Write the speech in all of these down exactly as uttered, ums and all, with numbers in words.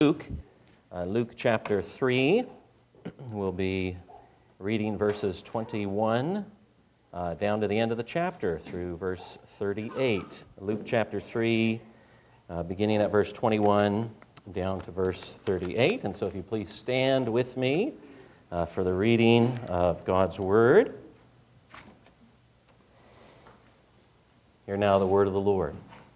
Luke, uh, Luke chapter three. We'll be reading verses twenty-one uh, down to the end of the chapter through verse thirty-eight. Luke chapter three, uh, beginning at verse twenty-one down to verse thirty-eight. And so if you please stand with me uh, for the reading of God's Word. Hear now the word of the Lord.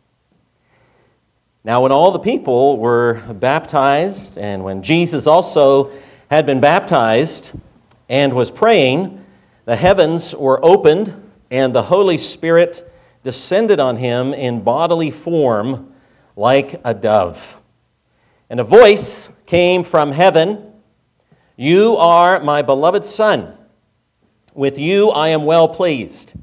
Now when all the people were baptized, and when Jesus also had been baptized and was praying, the heavens were opened, and the Holy Spirit descended on him in bodily form like a dove. And a voice came from heaven, "You are my beloved Son. With you I am well pleased."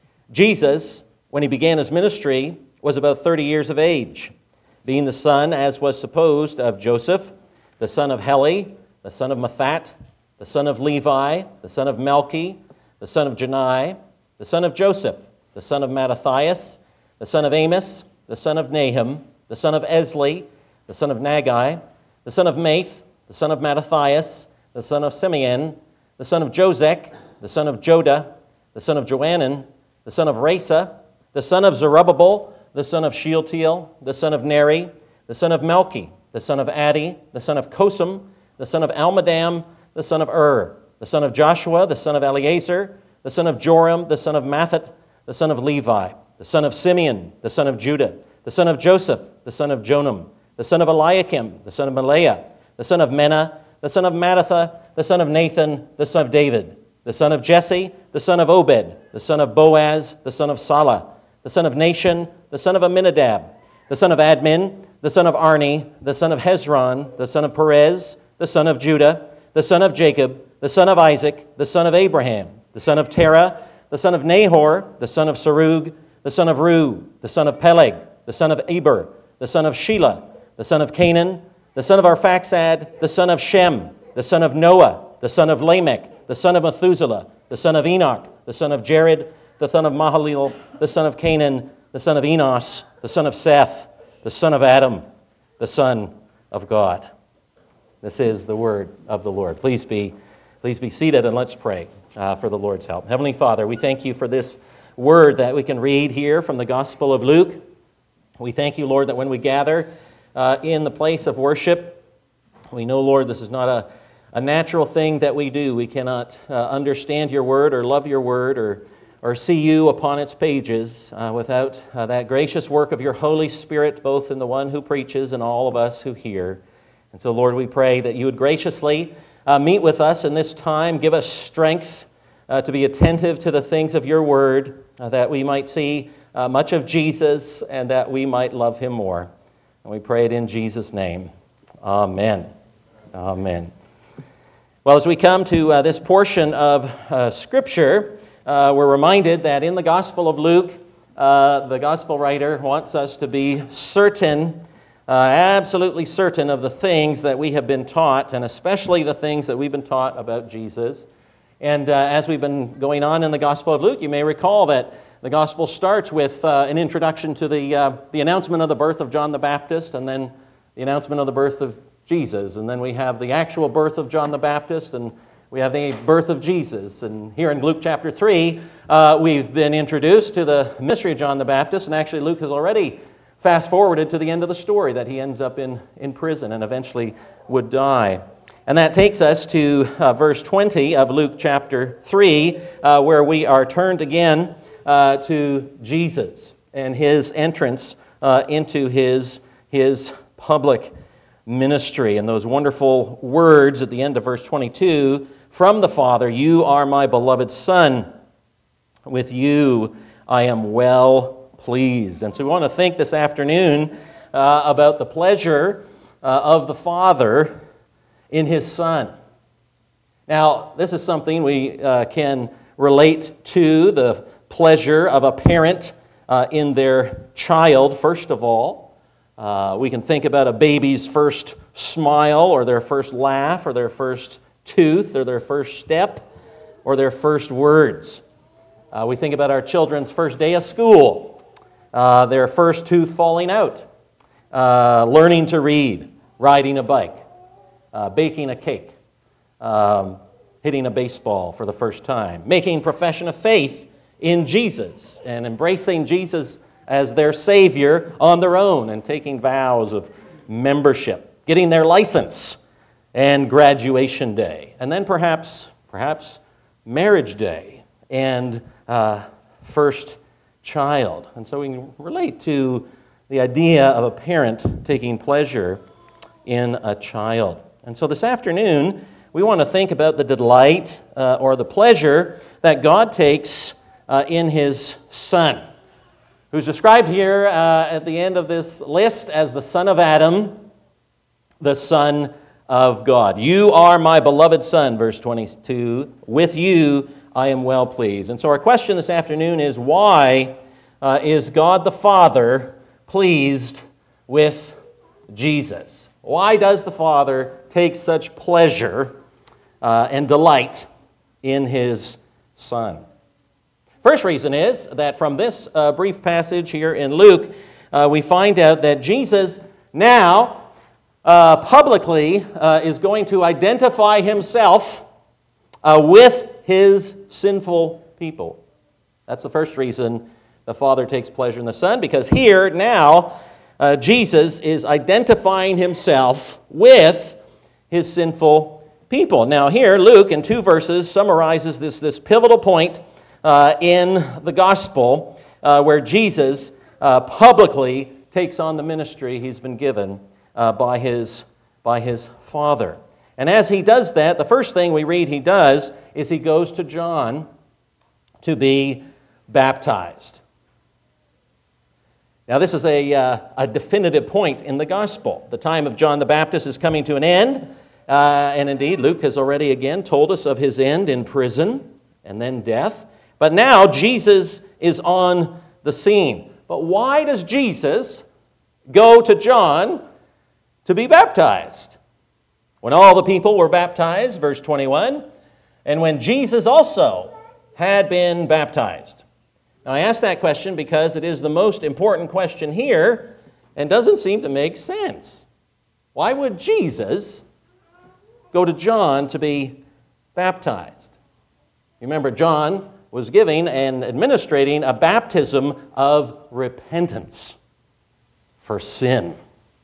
Jesus, when he began his ministry, was about thirty years of age, being the son, as was supposed, of Joseph, the son of Heli, the son of Mathat, the son of Levi, the son of Melchi, the son of Janai, the son of Joseph, the son of Mattathias, the son of Amos, the son of Nahum, the son of Esli, the son of Nagai, the son of Math, the son of Mattathias, the son of Simeon, the son of Josek, the son of Joda, the son of Joanan, the son of Resa, the son of Zerubbabel, the son of Shealtiel, the son of Neri, the son of Melchi, the son of Addi, the son of Kosam, the son of Almadam, the son of Ur, the son of Joshua, the son of Eleazar, the son of Joram, the son of Mathat, the son of Levi, the son of Simeon, the son of Judah, the son of Joseph, the son of Jonam, the son of Eliakim, the son of Melea, the son of Menah, the son of Mattatha, the son of Nathan, the son of David, the son of Jesse, the son of Obed, the son of Boaz, the son of Salah, the son of Nashon, the son of Aminadab, the son of Admin, the son of Arni, the son of Hezron, the son of Perez, the son of Judah, the son of Jacob, the son of Isaac, the son of Abraham, the son of Terah, the son of Nahor, the son of Serug, the son of Ru, the son of Peleg, the son of Eber, the son of Shelah, the son of Canaan, the son of Arphaxad, the son of Shem, the son of Noah, the son of Lamech, the son of Methuselah, the son of Enoch, the son of Jared, the son of Mahalalel, the son of Canaan, the son of Enos, the son of Seth, the son of Adam, the son of God. This is the word of the Lord. Please be, please be seated and let's pray uh, for the Lord's help. Heavenly Father, we thank you for this word that we can read here from the Gospel of Luke. We thank you, Lord, that when we gather uh, in the place of worship, we know, Lord, this is not a, a natural thing that we do. We cannot uh, understand your word or love your word or or see you upon its pages uh, without uh, that gracious work of your Holy Spirit, both in the one who preaches and all of us who hear. And so, Lord, we pray that you would graciously uh, meet with us in this time, give us strength uh, to be attentive to the things of your word, uh, that we might see uh, much of Jesus and that we might love him more. And we pray it in Jesus' name. Amen. Amen. Well, as we come to uh, this portion of uh, Scripture, Uh, we're reminded that in the Gospel of Luke, uh, the Gospel writer wants us to be certain, uh, absolutely certain of the things that we have been taught, and especially the things that we've been taught about Jesus. And uh, as we've been going on in the Gospel of Luke, you may recall that the Gospel starts with uh, an introduction to the, uh, the announcement of the birth of John the Baptist, and then the announcement of the birth of Jesus. And then we have the actual birth of John the Baptist, and we have the birth of Jesus. And here in Luke chapter three, uh, we've been introduced to the ministry of John the Baptist, and actually Luke has already fast-forwarded to the end of the story, that he ends up in, in prison and eventually would die. And that takes us to uh, verse twenty of Luke chapter three, uh, where we are turned again uh, to Jesus and his entrance uh, into his, his public ministry. And those wonderful words at the end of verse twenty-two, "From the Father, you are my beloved Son. With you I am well pleased." And so we want to think this afternoon uh, about the pleasure uh, of the Father in his Son. Now, this is something we uh, can relate to, the pleasure of a parent uh, in their child, first of all. Uh, we can think about a baby's first smile or their first laugh or their first tooth or their first step or their first words. Uh, we think about our children's first day of school, uh, their first tooth falling out, uh, learning to read, riding a bike, uh, baking a cake, um, hitting a baseball for the first time, making profession of faith in Jesus and embracing Jesus as their Savior on their own and taking vows of membership, getting their license and graduation day, and then perhaps, perhaps marriage day and uh, first child. And so we can relate to the idea of a parent taking pleasure in a child. And so this afternoon, we want to think about the delight uh, or the pleasure that God takes uh, in His Son, who's described here uh, at the end of this list as the Son of Adam, the Son of God. You are my beloved Son, verse twenty-two. With you I am well pleased. And so our question this afternoon is, why uh, is God the Father pleased with Jesus? Why does the Father take such pleasure uh, and delight in His Son? First reason is that from this uh, brief passage here in Luke, uh, we find out that Jesus now uh, publicly uh, is going to identify Himself uh, with His sinful people. That's the first reason the Father takes pleasure in the Son, because here now uh, Jesus is identifying Himself with His sinful people. Now here Luke in two verses summarizes this, this pivotal point uh, in the gospel uh, where Jesus uh, publicly takes on the ministry He's been given uh, by his, by his Father. And as He does that, the first thing we read He does is He goes to John to be baptized. Now this is a, uh, a definitive point in the gospel. The time of John the Baptist is coming to an end, uh, and indeed Luke has already again told us of his end in prison and then death. But now Jesus is on the scene. But why does Jesus go to John to be baptized? When all the people were baptized, verse twenty-one, and when Jesus also had been baptized. Now, I ask that question because it is the most important question here and doesn't seem to make sense. Why would Jesus go to John to be baptized? Remember, John was giving and administrating a baptism of repentance for sin.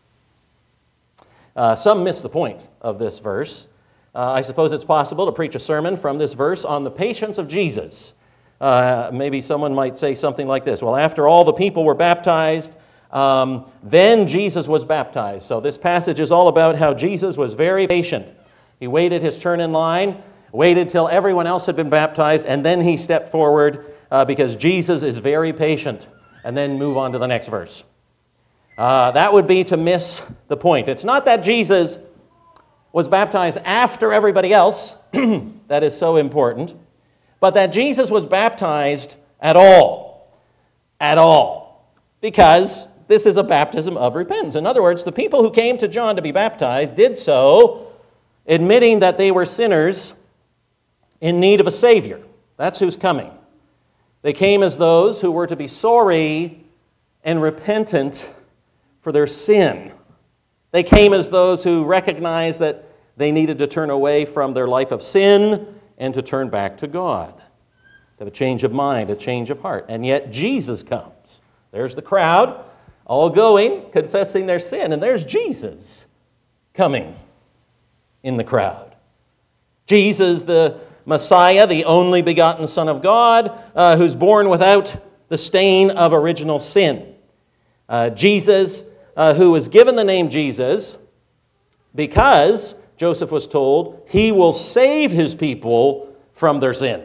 Uh, some miss the point of this verse. Uh, I suppose it's possible to preach a sermon from this verse on the patience of Jesus. Uh, maybe someone might say something like this. Well, after all the people were baptized, um, then Jesus was baptized. So this passage is all about how Jesus was very patient. He waited His turn in line, waited till everyone else had been baptized, and then He stepped forward uh, because Jesus is very patient. And then move on to the next verse. Uh, that would be to miss the point. It's not that Jesus was baptized after everybody else. That is so important. But that Jesus was baptized at all. At all. Because this is a baptism of repentance. In other words, the people who came to John to be baptized did so admitting that they were sinners in need of a Savior. That's who's coming. They came as those who were to be sorry and repentant for their sin. They came as those who recognized that they needed to turn away from their life of sin and to turn back to God, to have a change of mind, a change of heart. And yet Jesus comes. There's the crowd, all going, confessing their sin, and there's Jesus coming in the crowd. Jesus, the Messiah, the only begotten Son of God, uh, who's born without the stain of original sin. Uh, Jesus, uh, who was given the name Jesus because Joseph was told He will save His people from their sin.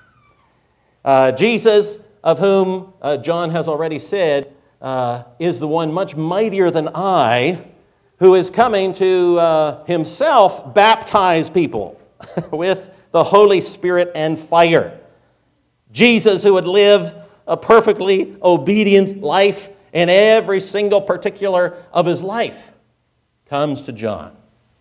Uh, Jesus, of whom uh, John has already said, uh, is the one much mightier than I, who is coming to uh, Himself baptize people with the Holy Spirit and fire. Jesus, who would live a perfectly obedient life in every single particular of His life, comes to John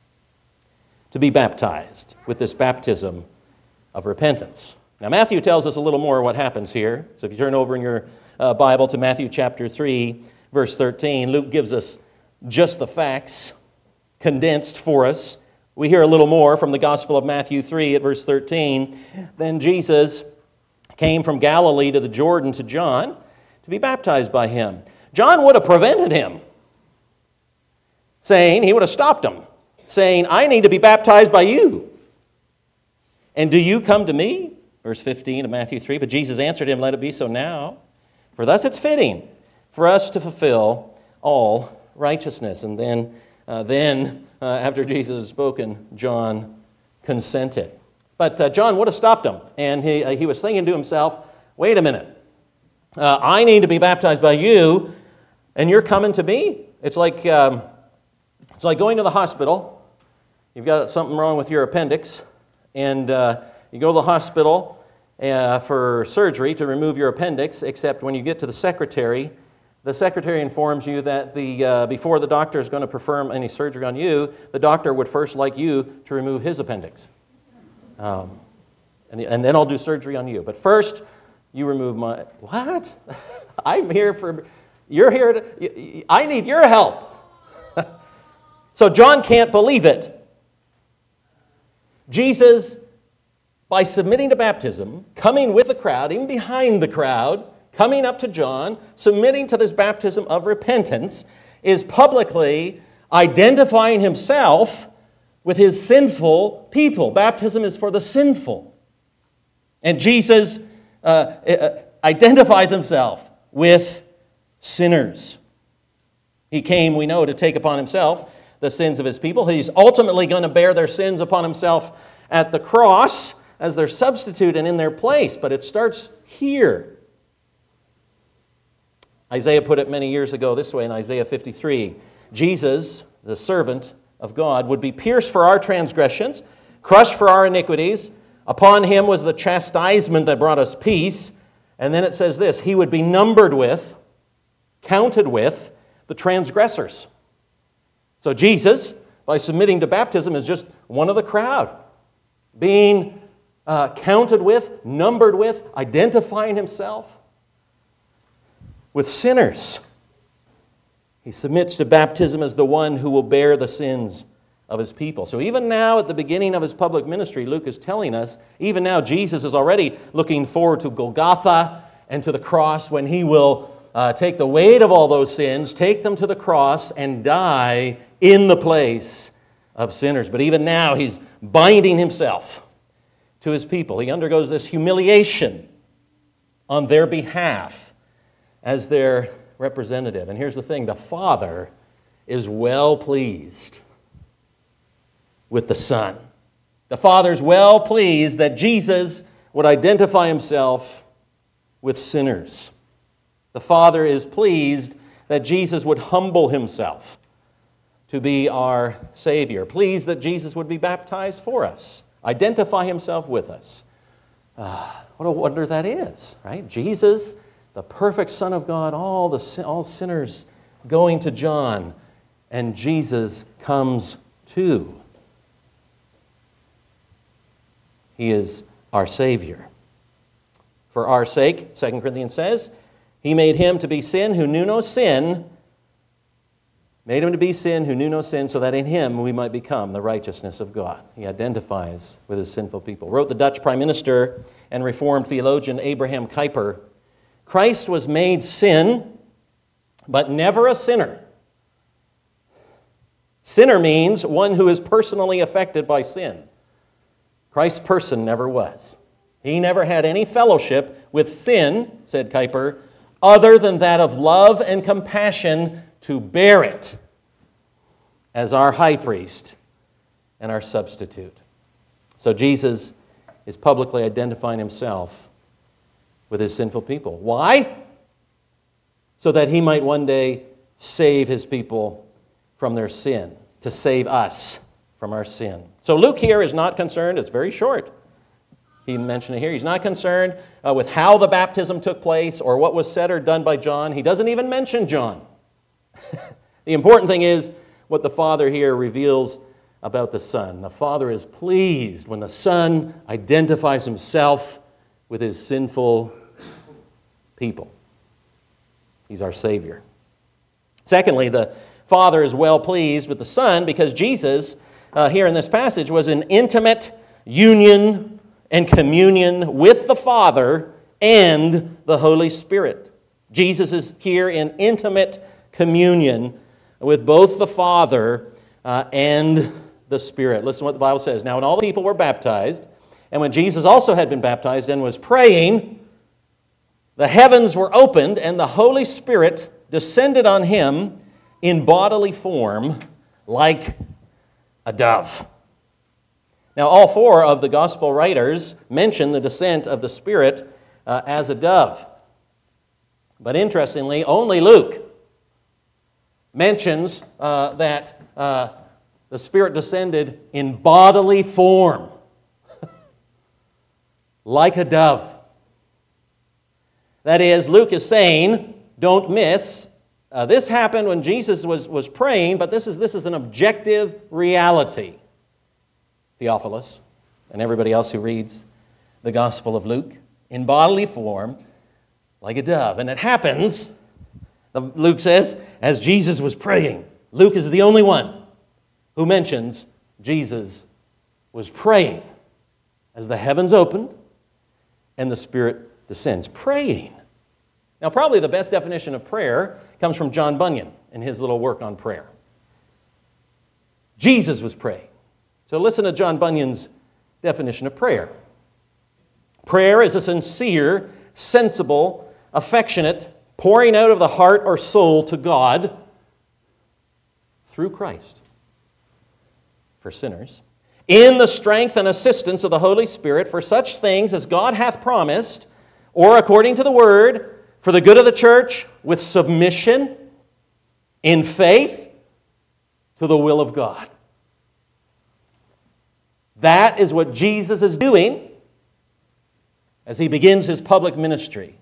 to be baptized with this baptism of repentance. Now, Matthew tells us a little more what happens here. So if you turn over in your uh, Bible to Matthew chapter three, verse thirteen, Luke gives us just the facts. condensed for us. We hear a little more from the Gospel of Matthew three at verse thirteen. Then Jesus came from Galilee to the Jordan to John to be baptized by him. John would have prevented him, saying, he would have stopped him, saying, I need to be baptized by you. And do you come to me? Verse fifteen of Matthew three. But Jesus answered him, let it be so now. For thus it's fitting for us to fulfill all righteousness. And then, uh, then uh, after Jesus had spoken, John consented. But uh, John would have stopped him. And he, uh, he was thinking to himself, wait a minute. Uh, I need to be baptized by you, and you're coming to me? It's like, um, it's like going to the hospital. You've got something wrong with your appendix, and uh, you go to the hospital uh, for surgery to remove your appendix, except when you get to the secretary, the secretary informs you that the uh, before the doctor is going to perform any surgery on you, the doctor would first like you to remove his appendix. Um, and, and then I'll do surgery on you. But first, you remove my... What? I'm here for... You're here to... I need your help. So John can't believe it. Jesus, by submitting to baptism, coming with the crowd, even behind the crowd, coming up to John, submitting to this baptism of repentance, is publicly identifying himself with his sinful people. Baptism is for the sinful. And Jesus uh, uh, identifies himself with sinners. He came, we know, to take upon himself the sins of his people. He's ultimately going to bear their sins upon himself at the cross as their substitute and in their place. But it starts here. Isaiah put it many years ago this way in Isaiah fifty-three. Jesus, the servant of God, would be pierced for our transgressions, crushed for our iniquities. Upon him was the chastisement that brought us peace. And then it says this, he would be numbered with, counted with, the transgressors. So Jesus, by submitting to baptism, is just one of the crowd, being uh, counted with, numbered with, identifying himself with sinners. He submits to baptism as the one who will bear the sins of his people. So even now, at the beginning of his public ministry, Luke is telling us, even now Jesus is already looking forward to Golgotha and to the cross when he will uh, take the weight of all those sins, take them to the cross, and die in the place of sinners. But even now, he's binding himself to his people. He undergoes this humiliation on their behalf as their representative. And here's the thing, the Father is well pleased with the Son. The Father's well pleased that Jesus would identify himself with sinners. The Father is pleased that Jesus would humble himself to be our Savior. Pleased that Jesus would be baptized for us, identify himself with us. Ah, what a wonder that is, right? Jesus, the perfect Son of God, all the all sinners going to John, and Jesus comes too. He is our Savior. For our sake, Second Corinthians says, he made him to be sin who knew no sin, made him to be sin who knew no sin, so that in him we might become the righteousness of God. He identifies with his sinful people. Wrote the Dutch Prime Minister and Reformed theologian Abraham Kuyper, Christ was made sin, but never a sinner. Sinner means one who is personally affected by sin. Christ's person never was. He never had any fellowship with sin, said Kuyper, other than that of love and compassion to bear it as our high priest and our substitute. So Jesus is publicly identifying himself with his sinful people. Why? So that he might one day save his people from their sin, to save us from our sin. So Luke here is not concerned, it's very short. He mentioned it here. He's not concerned uh, with how the baptism took place or what was said or done by John. He doesn't even mention John. The important thing is what the Father here reveals about the Son. The Father is pleased when the Son identifies himself with his sinful people. He's our Savior. Secondly, the Father is well pleased with the Son because Jesus, uh, here in this passage, was in intimate union and communion with the Father and the Holy Spirit. Jesus is here in intimate communion with both the Father uh, and the Spirit. Listen to what the Bible says. Now, when all the people were baptized, and when Jesus also had been baptized and was praying, the heavens were opened, and the Holy Spirit descended on him in bodily form like a dove. Now, all four of the gospel writers mention the descent of the Spirit uh, as a dove. But interestingly, only Luke mentions uh, that uh, the Spirit descended in bodily form like a dove. That is, Luke is saying, don't miss, uh, this happened when Jesus was, was praying, but this is, this is an objective reality. Theophilus and everybody else who reads the Gospel of Luke, in bodily form, like a dove. And it happens, Luke says, as Jesus was praying. Luke is the only one who mentions Jesus was praying as the heavens opened and the Spirit descends. Praying. Now, probably the best definition of prayer comes from John Bunyan in his little work on prayer. Jesus was praying. So listen to John Bunyan's definition of prayer. Prayer is a sincere, sensible, affectionate pouring out of the heart or soul to God through Christ for sinners, in the strength and assistance of the Holy Spirit for such things as God hath promised, or according to the Word, for the good of the church, with submission, in faith, to the will of God. That is what Jesus is doing as he begins his public ministry.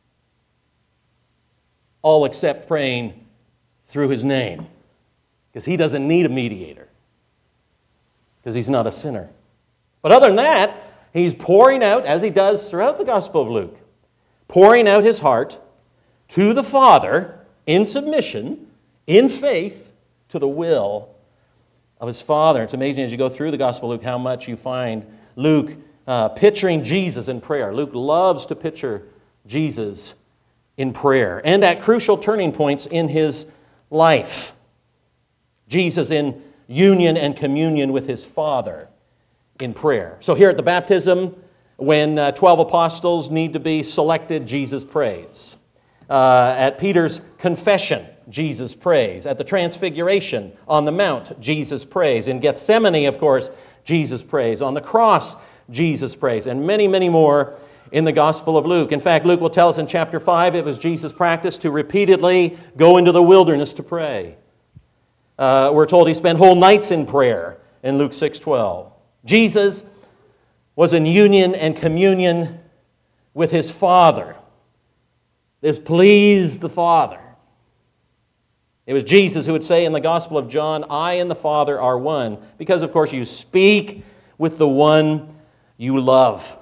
All except praying through his name, because he doesn't need a mediator, because he's not a sinner. But other than that, he's pouring out, as he does throughout the Gospel of Luke, pouring out his heart to the Father in submission, in faith, to the will of his Father. It's amazing as you go through the Gospel of Luke how much you find Luke uh, picturing Jesus in prayer. Luke loves to picture Jesus in prayer, and at crucial turning points in his life. Jesus in union and communion with his Father in prayer. So here at the baptism, when uh, twelve apostles need to be selected, Jesus prays. Uh, at Peter's confession, Jesus prays. At the transfiguration on the mount, Jesus prays. In Gethsemane, of course, Jesus prays. On the cross, Jesus prays. And many, many more in the Gospel of Luke. In fact, Luke will tell us in chapter five, it was Jesus' practice to repeatedly go into the wilderness to pray. Uh, we're told he spent whole nights in prayer in Luke six twelve. Jesus was in union and communion with his Father. This pleased the Father. It was Jesus who would say in the Gospel of John, I and the Father are one, because, of course, you speak with the one you love.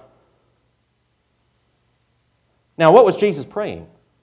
Now, what was Jesus praying?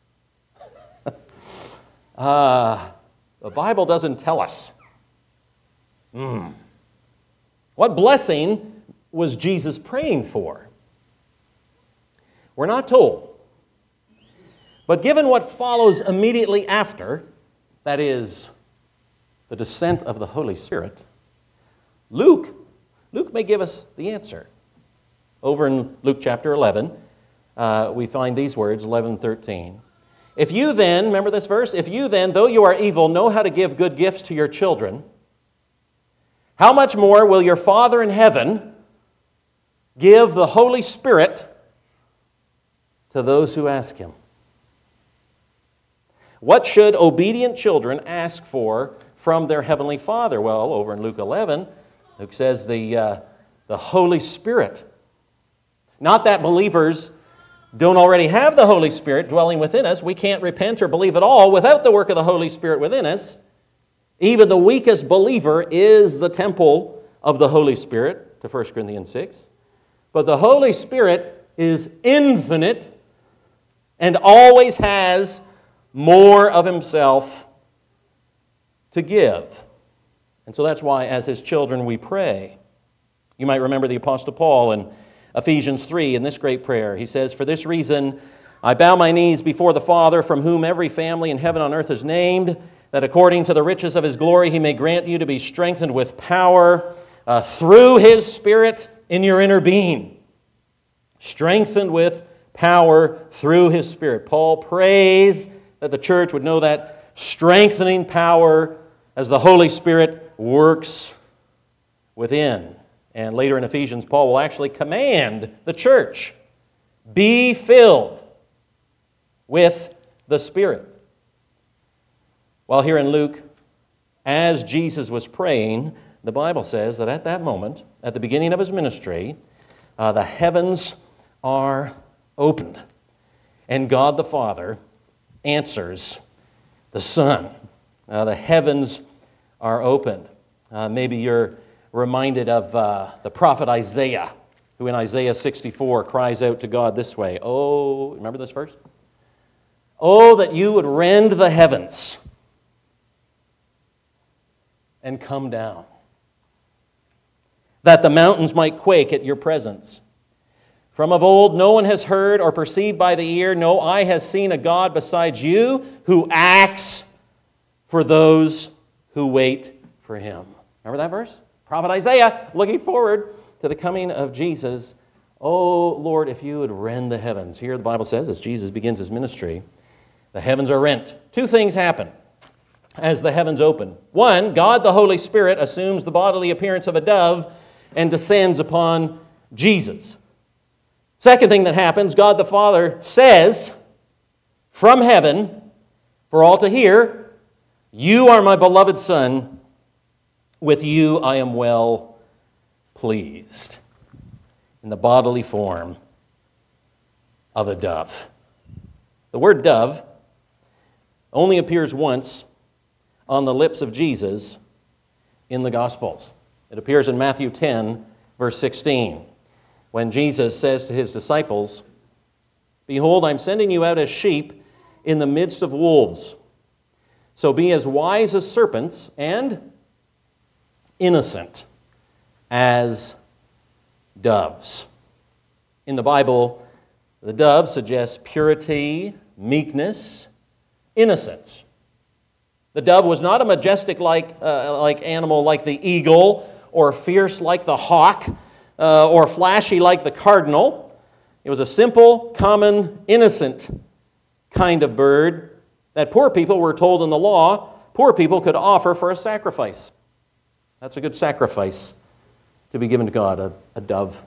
uh, the Bible doesn't tell us. Mm. What blessing was Jesus praying for? We're not told. But given what follows immediately after, that is, the descent of the Holy Spirit, Luke, Luke may give us the answer. Over in Luke chapter eleven, uh, we find these words, eleven thirteen. If you then, remember this verse? If you then, though you are evil, know how to give good gifts to your children, how much more will your Father in heaven give the Holy Spirit to those who ask him? What should obedient children ask for from their heavenly Father? Well, over in Luke eleven, Luke says the, uh, the Holy Spirit. Not that believers don't already have the Holy Spirit dwelling within us. We can't repent or believe at all without the work of the Holy Spirit within us. Even the weakest believer is the temple of the Holy Spirit, to First Corinthians six. But the Holy Spirit is infinite and always has more of himself to give. And so that's why, as His children, we pray. You might remember the Apostle Paul in Ephesians three in this great prayer. He says, "For this reason I bow my knees before the Father, from whom every family in heaven and on earth is named, that according to the riches of His glory He may grant you to be strengthened with power uh, through His Spirit in your inner being." Strengthened with power through His Spirit. Paul prays that the church would know that strengthening power as the Holy Spirit works within. And later in Ephesians, Paul will actually command the church, be filled with the Spirit. While here in Luke, as Jesus was praying, the Bible says that at that moment, at the beginning of His ministry, uh, the heavens are opened, and God the Father answers the Son. Uh, the heavens are opened. Uh, maybe you're reminded of uh, the prophet Isaiah, who in Isaiah sixty-four cries out to God this way. Oh, remember this verse? "Oh, that you would rend the heavens and come down, that the mountains might quake at your presence. From of old no one has heard or perceived by the ear, no eye has seen a God besides you, who acts for those who wait for Him." Remember that verse? Prophet Isaiah looking forward to the coming of Jesus. "Oh, Lord, if you would rend the heavens." Here the Bible says, as Jesus begins His ministry, the heavens are rent. Two things happen as the heavens open. One, God the Holy Spirit assumes the bodily appearance of a dove and descends upon Jesus. Second thing that happens, God the Father says from heaven for all to hear, "You are my beloved Son, with you I am well pleased," in the bodily form of a dove. The word dove only appears once on the lips of Jesus in the Gospels. It appears in Matthew ten, verse sixteen, when Jesus says to His disciples, "Behold, I'm sending you out as sheep in the midst of wolves. So be as wise as serpents and innocent as doves." In the Bible, the dove suggests purity, meekness, innocence. The dove was not a majestic like, uh, like animal like the eagle, or fierce like the hawk, uh, or flashy like the cardinal. It was a simple, common, innocent kind of bird that poor people were told in the law poor people could offer for a sacrifice. That's a good sacrifice to be given to God, a, a dove.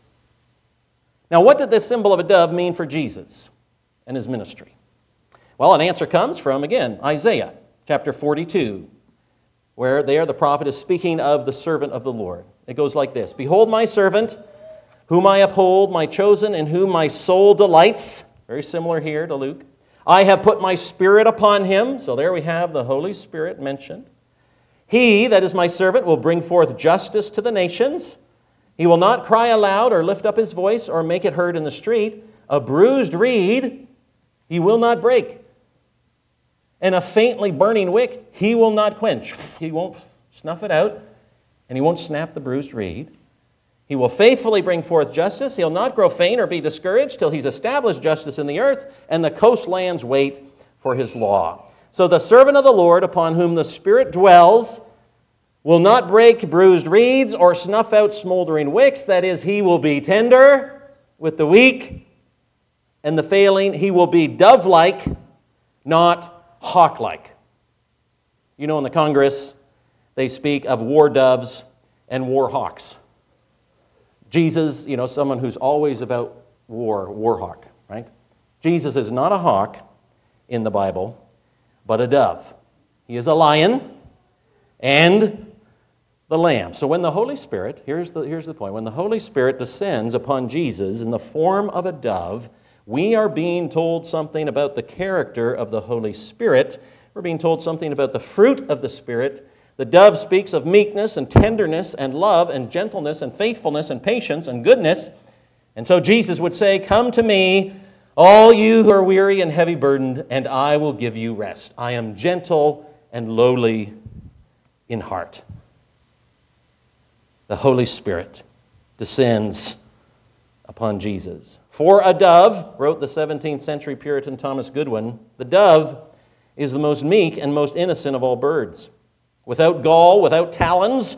Now, what did this symbol of a dove mean for Jesus and His ministry? Well, an answer comes from, again, Isaiah chapter forty-two, where there the prophet is speaking of the servant of the Lord. It goes like this: "Behold my servant, whom I uphold, my chosen, in whom my soul delights." Very similar here to Luke. "I have put my Spirit upon him." So there we have the Holy Spirit mentioned. "He, that is my servant, will bring forth justice to the nations. He will not cry aloud or lift up his voice or make it heard in the street. A bruised reed he will not break, and a faintly burning wick he will not quench." He won't snuff it out, and He won't snap the bruised reed. "He will faithfully bring forth justice. He'll not grow faint or be discouraged till He's established justice in the earth, and the coastlands wait for His law. So the servant of the Lord, upon whom the Spirit dwells, will not break bruised reeds or snuff out smoldering wicks." That is, He will be tender with the weak and the failing. He will be dove-like, not hawk-like. You know, in the Congress, they speak of war doves and war hawks. Jesus, you know, someone who's always about war, war hawk, right? Jesus is not a hawk in the Bible, but a dove. He is a lion and the lamb. So when the Holy Spirit, here's the, here's the point, when the Holy Spirit descends upon Jesus in the form of a dove, we are being told something about the character of the Holy Spirit. We're being told something about the fruit of the Spirit. The dove speaks of meekness and tenderness and love and gentleness and faithfulness and patience and goodness. And so Jesus would say, "Come to me, all you who are weary and heavy burdened, and I will give you rest. I am gentle and lowly in heart. The Holy Spirit descends upon Jesus. For a dove, wrote the seventeenth century Puritan Thomas Goodwin, the dove is the most meek and most innocent of all birds. Without gall, without talons,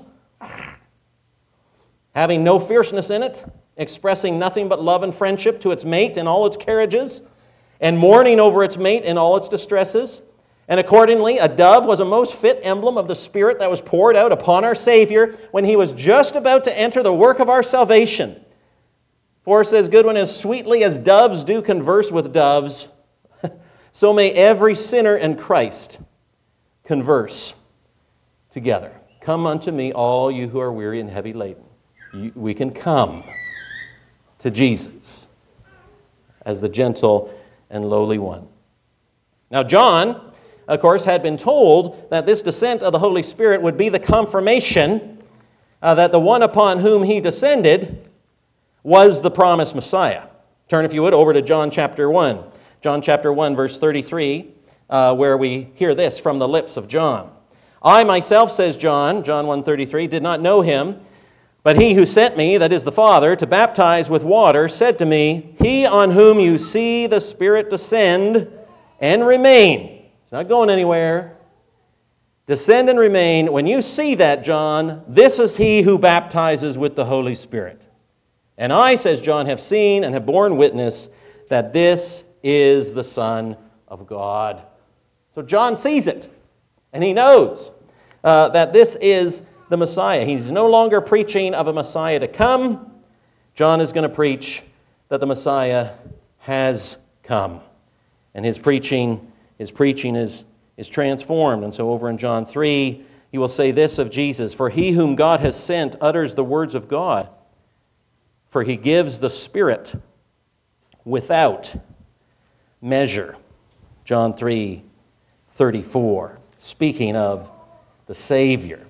having no fierceness in it, expressing nothing but love and friendship to its mate in all its carriages, and mourning over its mate in all its distresses. And accordingly, a dove was a most fit emblem of the Spirit that was poured out upon our Savior when he was just about to enter the work of our salvation. For, says Goodwin, as sweetly as doves do converse with doves, so may every sinner and Christ converse together. Come unto me, all you who are weary and heavy laden. You, we can come to Jesus as the gentle and lowly one. Now, John, of course, had been told that this descent of the Holy Spirit would be the confirmation uh, that the one upon whom he descended was the promised Messiah. Turn, if you would, over to John chapter one. John chapter one, verse thirty-three, uh, where we hear this from the lips of John. I myself, says John, John one thirty-three, did not know him, but he who sent me, that is the Father, to baptize with water, said to me, he on whom you see the Spirit descend and remain. It's not going anywhere. Descend and remain. When you see that, John, this is he who baptizes with the Holy Spirit. And I, says John, have seen and have borne witness that this is the Son of God. So John sees it, and he knows uh, that this is the Messiah. He's no longer preaching of a Messiah to come. John is going to preach that the Messiah has come. And his preaching, his preaching is, is transformed. And so over in John three, he will say this of Jesus, for he whom God has sent utters the words of God, for he gives the Spirit without measure. John three thirty-four, speaking of the Savior.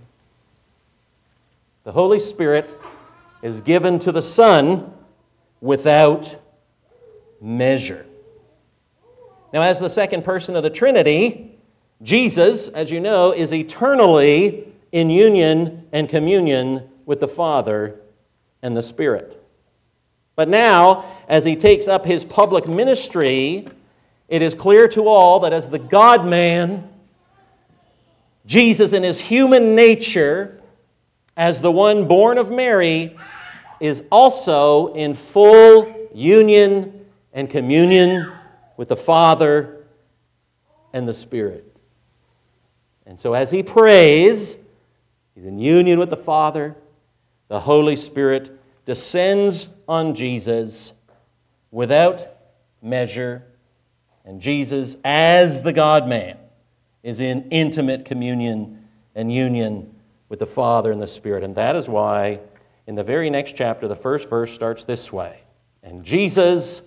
The Holy Spirit is given to the Son without measure. Now, as the second person of the Trinity, Jesus, as you know, is eternally in union and communion with the Father and the Spirit. But now, as he takes up his public ministry, it is clear to all that as the God-man, Jesus in his human nature, as the one born of Mary, is also in full union and communion with the Father and the Spirit. And so as he prays, he's in union with the Father. The Holy Spirit descends on Jesus without measure, and Jesus, as the God-man, is in intimate communion and union with the Father and the Spirit. And that is why in the very next chapter, the first verse starts this way. And Jesus,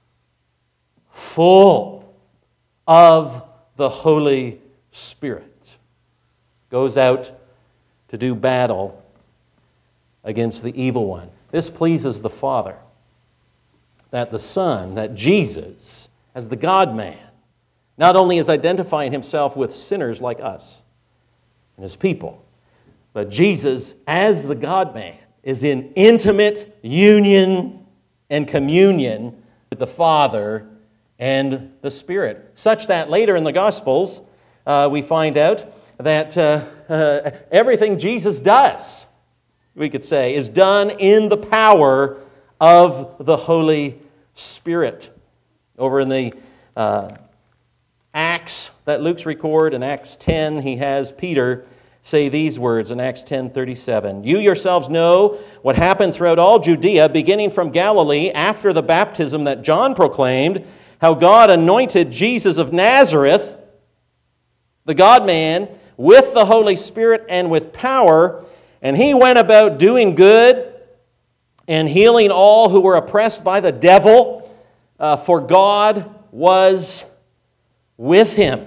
full of the Holy Spirit, goes out to do battle against the evil one. This pleases the Father, that the Son, that Jesus, as the God-man, not only is identifying himself with sinners like us and his people, but Jesus, as the God-man, is in intimate union and communion with the Father and the Spirit, such that later in the Gospels, uh, we find out that uh, uh, everything Jesus does, we could say, is done in the power of the Holy Spirit. Over in the uh, Acts that Luke's record, in Acts ten, he has Peter say these words in Acts ten thirty-seven. You yourselves know what happened throughout all Judea, beginning from Galilee after the baptism that John proclaimed, how God anointed Jesus of Nazareth, the God-man, with the Holy Spirit and with power, and he went about doing good and healing all who were oppressed by the devil, uh, for God was with him.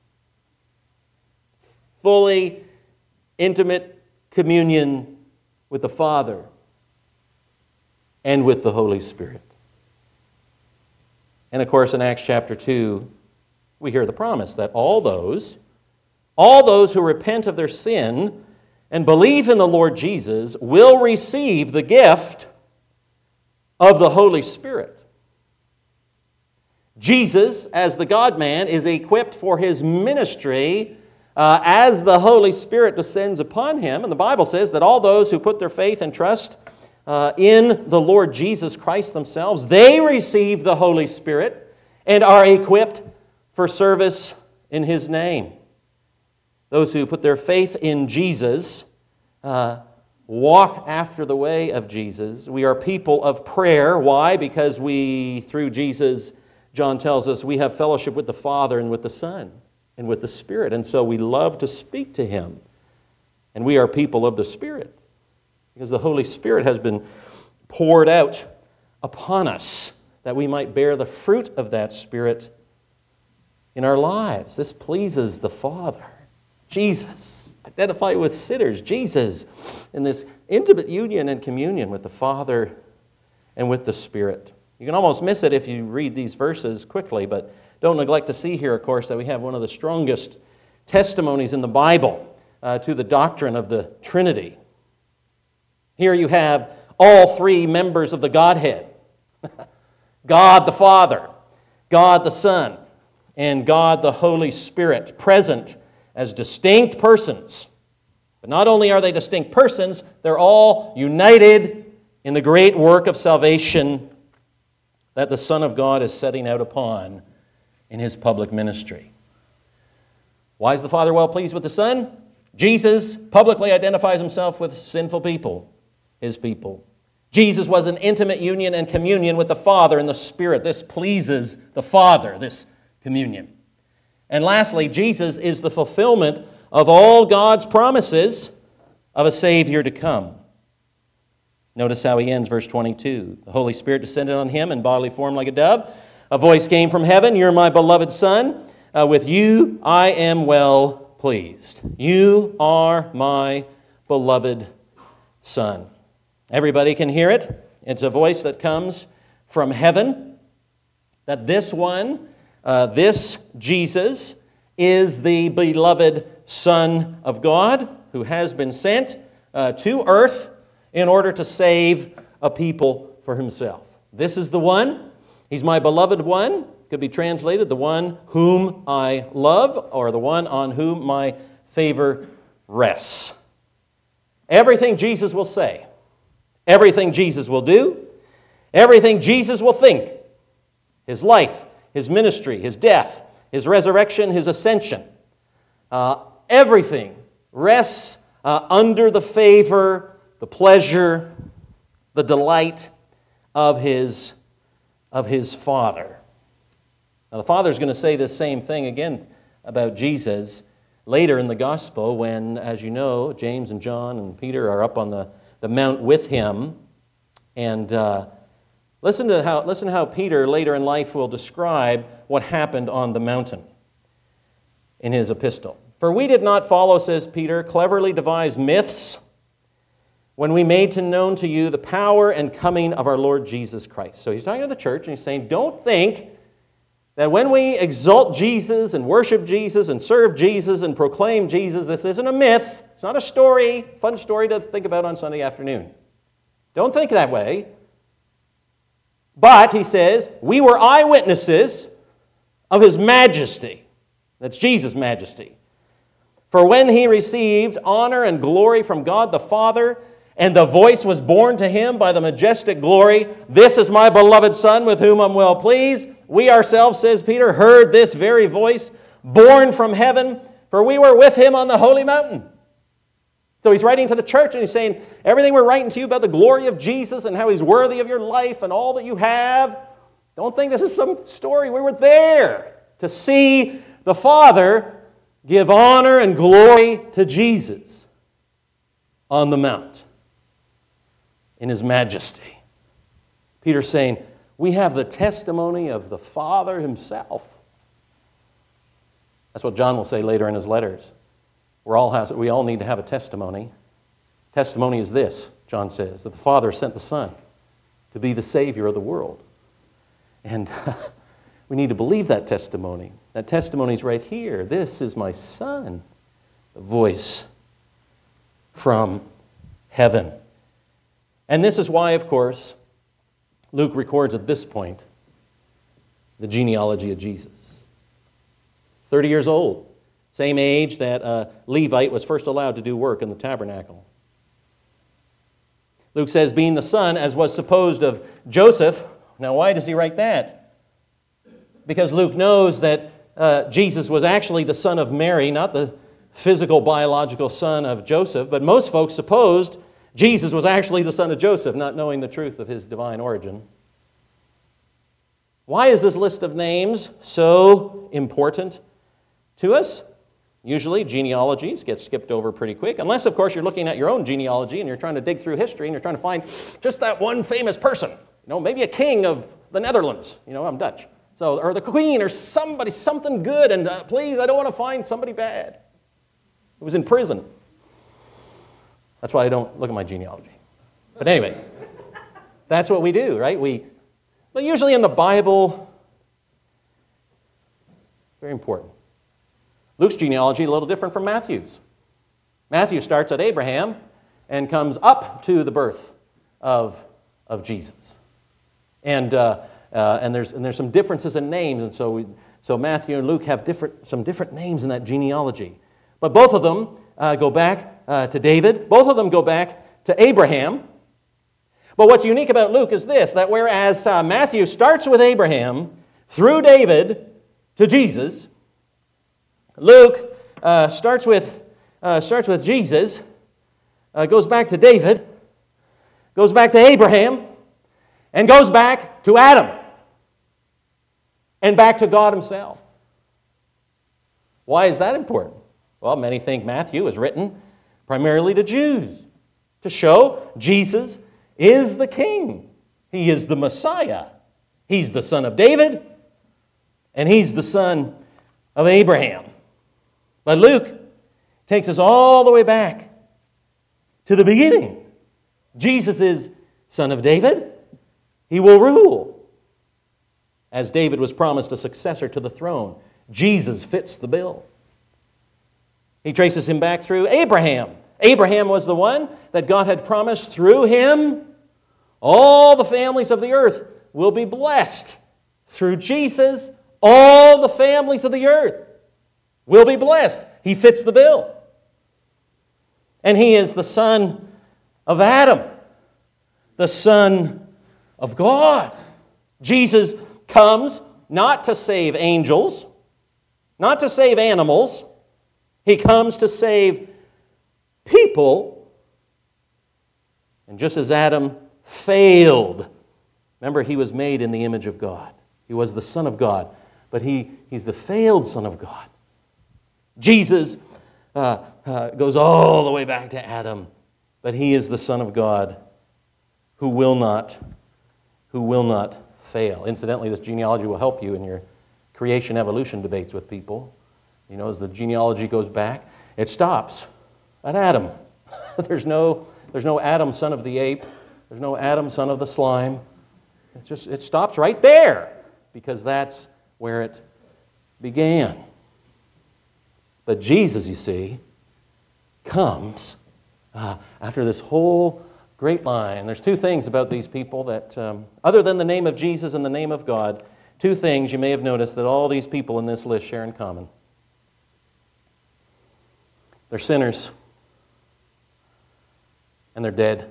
Fully intimate communion with the Father and with the Holy Spirit. And of course, in Acts chapter two, we hear the promise that all those, all those who repent of their sin and believe in the Lord Jesus will receive the gift of the Holy Spirit. Jesus, as the God-man, is equipped for his ministry uh, as the Holy Spirit descends upon him. And the Bible says that all those who put their faith and trust uh, in the Lord Jesus Christ themselves, they receive the Holy Spirit and are equipped for service in his name. Those who put their faith in Jesus uh, walk after the way of Jesus. We are people of prayer. Why? Because we, through Jesus, John tells us, we have fellowship with the Father and with the Son and with the Spirit. And so we love to speak to him. And we are people of the Spirit because the Holy Spirit has been poured out upon us that we might bear the fruit of that Spirit in our lives. This pleases the Father. Jesus, identify with sinners. Jesus, in this intimate union and communion with the Father and with the Spirit. You can almost miss it if you read these verses quickly, but don't neglect to see here, of course, that we have one of the strongest testimonies in the Bible uh, to the doctrine of the Trinity. Here you have all three members of the Godhead. God the Father, God the Son, and God the Holy Spirit present as distinct persons. But not only are they distinct persons, they're all united in the great work of salvation that the Son of God is setting out upon in his public ministry. Why is the Father well pleased with the Son? Jesus publicly identifies himself with sinful people, his people. Jesus was in intimate union and communion with the Father and the Spirit. This pleases the Father, this communion. And lastly, Jesus is the fulfillment of all God's promises of a Savior to come. Notice how he ends verse twenty-two. The Holy Spirit descended on him in bodily form like a dove. A voice came from heaven, "You're my beloved Son. Uh, with you I am well pleased." You are my beloved Son. Everybody can hear it. It's a voice that comes from heaven. That this one, uh, this Jesus, is the beloved Son of God who has been sent uh, to earth in order to save a people for himself. This is the one. He's my beloved one. Could be translated, the one whom I love, or the one on whom my favor rests. Everything Jesus will say, everything Jesus will do, everything Jesus will think, his life, his ministry, his death, his resurrection, his ascension, uh, everything rests uh, under the favor, the pleasure, the delight of his, of his Father. Now, the Father is going to say this same thing again about Jesus later in the Gospel when, as you know, James and John and Peter are up on the, the mount with him. And uh, listen to how, listen to how Peter later in life will describe what happened on the mountain in his epistle. "For we did not follow," says Peter, "cleverly devised myths when we made to known to you the power and coming of our Lord Jesus Christ." So he's talking to the church and he's saying, don't think that when we exalt Jesus and worship Jesus and serve Jesus and proclaim Jesus, this isn't a myth. It's not a story, fun story to think about on Sunday afternoon. Don't think that way. But, he says, we were eyewitnesses of his majesty. That's Jesus' majesty. "For when he received honor and glory from God the Father, and the voice was borne to him by the majestic glory, 'This is my beloved Son with whom I'm well pleased,' we ourselves," says Peter, "heard this very voice born from heaven, for we were with him on the holy mountain." So he's writing to the church and he's saying, everything we're writing to you about the glory of Jesus and how he's worthy of your life and all that you have, don't think this is some story. We were there to see the Father give honor and glory to Jesus on the mount in his majesty. Peter's saying, we have the testimony of the Father himself. That's what John will say later in his letters. We're all has, we all need to have a testimony. Testimony is this, John says, that the Father sent the Son to be the Savior of the world. And we need to believe that testimony. That testimony is right here. This is my Son the voice from heaven. And this is why, of course, Luke records at this point the genealogy of Jesus. thirty years old, same age that a Levite was first allowed to do work in the tabernacle. Luke says, being the son, as was supposed, of Joseph. Now, why does he write that? Because Luke knows that uh, Jesus was actually the son of Mary, not the physical, biological son of Joseph. But most folks supposed Jesus was actually the son of Joseph, not knowing the truth of his divine origin. Why is this list of names so important to us? Usually, genealogies get skipped over pretty quick, unless, of course, you're looking at your own genealogy and you're trying to dig through history and you're trying to find just that one famous person. You know, maybe a king of the Netherlands. You know, I'm Dutch. So, or the queen or somebody, something good, and uh, please, I don't want to find somebody bad who was in prison. That's why I don't look at my genealogy. But anyway, that's what we do, right? We, but usually in the Bible, very important. Luke's genealogy is a little different from Matthew's. Matthew starts at Abraham and comes up to the birth of, of Jesus. And, uh, uh, and, there's, and there's some differences in names, and so, we, so Matthew and Luke have different, some different names in that genealogy. But both of them uh, go back uh, to David. Both of them go back to Abraham. But what's unique about Luke is this, that whereas uh, Matthew starts with Abraham, through David to Jesus, Luke uh, starts with uh, starts with Jesus, uh, goes back to David, goes back to Abraham, and goes back to Adam, and back to God himself. Why is that important? Well, many think Matthew is written primarily to Jews, to show Jesus is the King. He is the Messiah. He's the son of David, and he's the son of Abraham. But Luke takes us all the way back to the beginning. Jesus is son of David. He will rule. As David was promised a successor to the throne, Jesus fits the bill. He traces him back through Abraham. Abraham was the one that God had promised through him, all the families of the earth will be blessed. Through Jesus, all the families of the earth will be blessed. He fits the bill. And he is the son of Adam, the son of God. Jesus comes not to save angels, not to save animals. He comes to save people. And just as Adam failed, remember, he was made in the image of God. He was the Son of God, but he, he's the failed Son of God. Jesus uh, uh, goes all the way back to Adam, but he is the Son of God who will not, who will not fail. Incidentally, this genealogy will help you in your creation evolution debates with people. You know, as the genealogy goes back, it stops at Adam. there's no, there's no Adam, son of the ape. There's no Adam, son of the slime. It's just, it stops right there because that's where it began. But Jesus, you see, comes uh, after this whole great line. There's two things about these people that, um, other than the name of Jesus and the name of God, two things you may have noticed that all these people in this list share in common. They're sinners, and they're dead.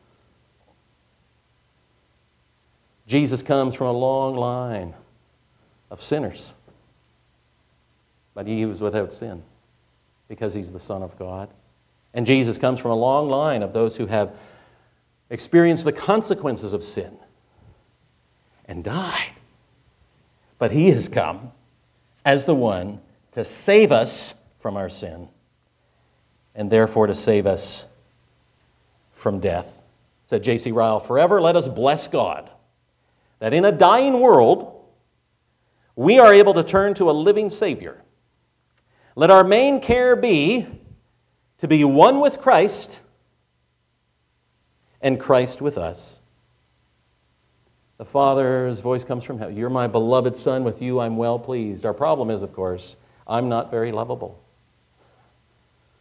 Jesus comes from a long line of sinners, but he was without sin because he's the Son of God. And Jesus comes from a long line of those who have experienced the consequences of sin and died. But he has come as the one to save us from our sin and therefore to save us from death. Said J C Ryle, "Forever let us bless God that in a dying world we are able to turn to a living Savior. Let our main care be to be one with Christ and Christ with us." The Father's voice comes from heaven. "You're my beloved Son, with you I'm well pleased." Our problem is, of course, I'm not very lovable.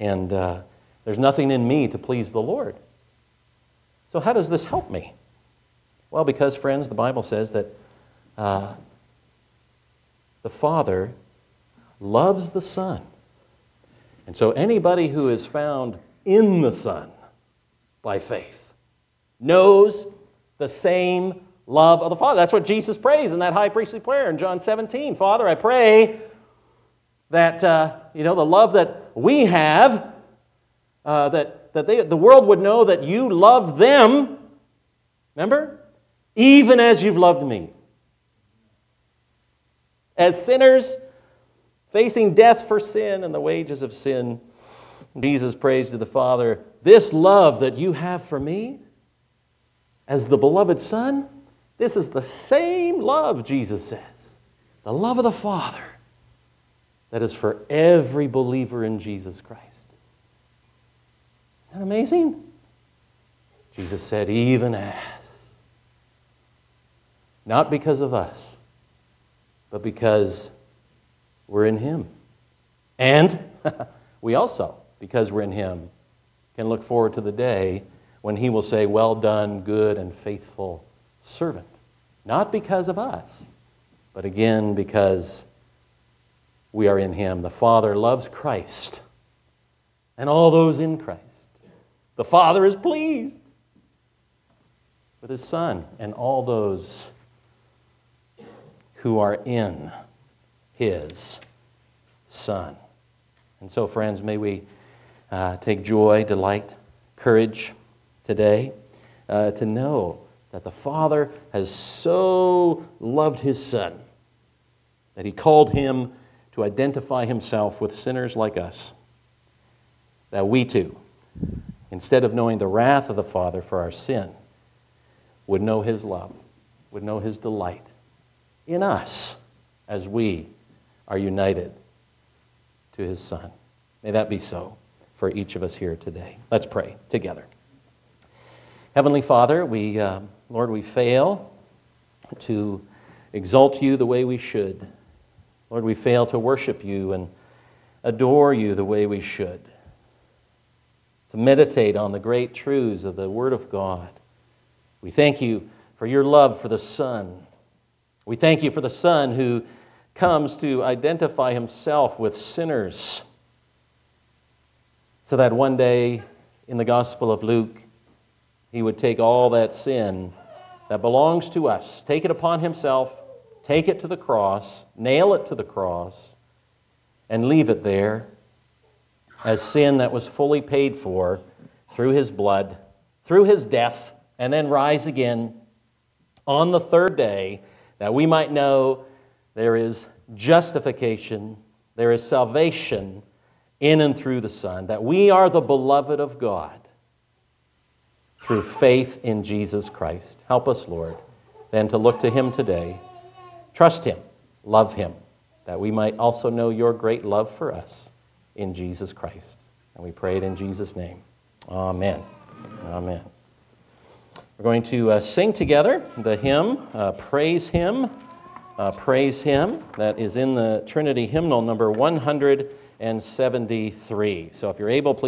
And uh, there's nothing in me to please the Lord. So how does this help me? Well, because, friends, the Bible says that uh, the Father loves the Son. And so anybody who is found in the Son by faith knows the same love of the Father. That's what Jesus prays in that high priestly prayer in John seventeen. Father, I pray that, uh, you know, the love that we have, uh, that, that they, the world would know that you love them, remember? Even as you've loved me. As sinners facing death for sin and the wages of sin, Jesus prays to the Father, this love that you have for me as the beloved Son, this is the same love, Jesus says, the love of the Father that is for every believer in Jesus Christ. Isn't that amazing? Jesus said, even as. Not because of us, but because we're in Him. And we also, because we're in Him, can look forward to the day when He will say, well done, good and faithful servant. Not because of us, but again because we are in Him. The Father loves Christ and all those in Christ. The Father is pleased with His Son and all those who are in His Son. And so, friends, may we uh, take joy, delight, courage today uh, to know that the Father has so loved His Son that He called Him to identify Himself with sinners like us, that we too, instead of knowing the wrath of the Father for our sin, would know His love, would know His delight in us as we are united to His Son. May that be so for each of us here today. Let's pray together. Heavenly Father, we, uh, Lord, we fail to exalt You the way we should. Lord, we fail to worship You and adore You the way we should, to meditate on the great truths of the Word of God. We thank You for Your love for the Son. We thank You for the Son who comes to identify Himself with sinners so that one day in the Gospel of Luke, He would take all that sin that belongs to us, take it upon Himself, take it to the cross, nail it to the cross, and leave it there as sin that was fully paid for through His blood, through His death, and then rise again on the third day, that we might know there is justification, there is salvation in and through the Son, that we are the beloved of God through faith in Jesus Christ. Help us, Lord, then to look to Him today, trust Him, love Him, that we might also know Your great love for us in Jesus Christ. And we pray it in Jesus' name. Amen. Amen. We're going to uh, sing together the hymn, uh, Praise Him, uh, Praise Him, that is in the Trinity hymnal number one hundred seventy-three. So if you're able, please